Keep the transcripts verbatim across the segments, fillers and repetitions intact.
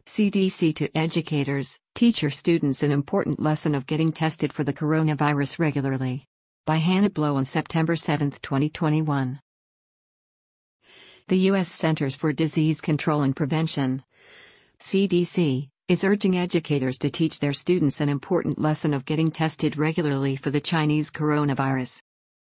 C D C to educators, teach your students an important lesson of getting tested for the coronavirus regularly. By Hannah Blow on September seventh, twenty twenty-one. The U S Centers for Disease Control and Prevention, C D C, is urging educators to teach their students an important lesson of getting tested regularly for the Chinese coronavirus.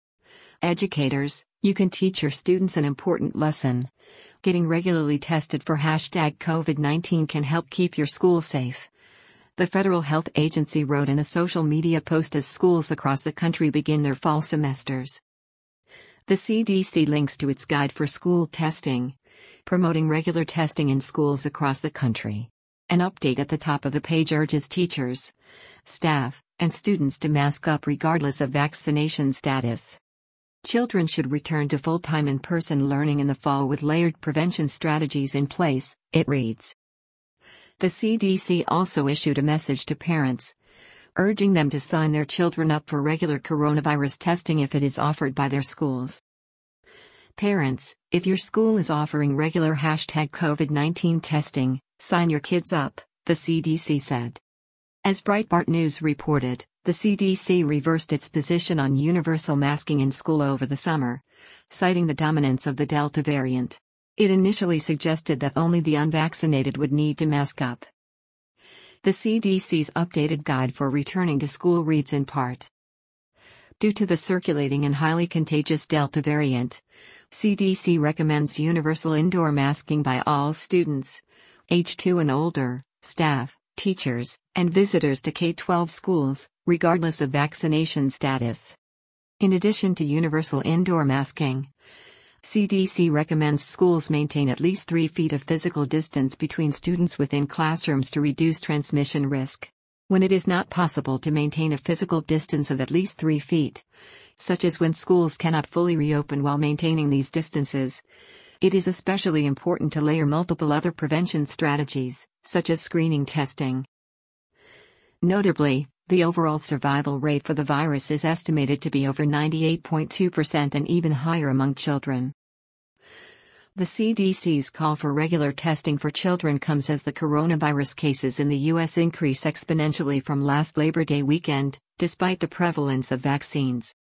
Educators, you can teach your students an important lesson. Getting regularly tested for hashtag COVID nineteen can help keep your school safe. The Federal Health Agency wrote in a social media post as schools across the country begin their fall semesters. The C D C links to its guide for school testing, promoting regular testing in schools across the country. An update at the top of the page urges teachers, staff, and students to mask up regardless of vaccination status. Children should return to full-time in-person learning in the fall with layered prevention strategies in place, it reads. The C D C also issued a message to parents, urging them to sign their children up for regular coronavirus testing if it is offered by their schools. Parents, if your school is offering regular hashtag COVID nineteen testing, sign your kids up, the C D C said. As Breitbart News reported, the C D C reversed its position on universal masking in school over the summer, citing the dominance of the Delta variant. It initially suggested that only the unvaccinated would need to mask up. The C D C's updated guide for returning to school reads in part. Due to the circulating and highly contagious Delta variant, C D C recommends universal indoor masking by all students, age two and older, staff, teachers, and visitors to K twelve schools, regardless of vaccination status. In addition to universal indoor masking, C D C recommends schools maintain at least three feet of physical distance between students within classrooms to reduce transmission risk. When it is not possible to maintain a physical distance of at least three feet, such as when schools cannot fully reopen while maintaining these distances, it is especially important to layer multiple other prevention strategies, such as screening testing. Notably, the overall survival rate for the virus is estimated to be over ninety-eight point two percent and even higher among children. The C D C's call for regular testing for children comes as the coronavirus cases in the U S increase exponentially from last Labor Day weekend, despite the prevalence of vaccines.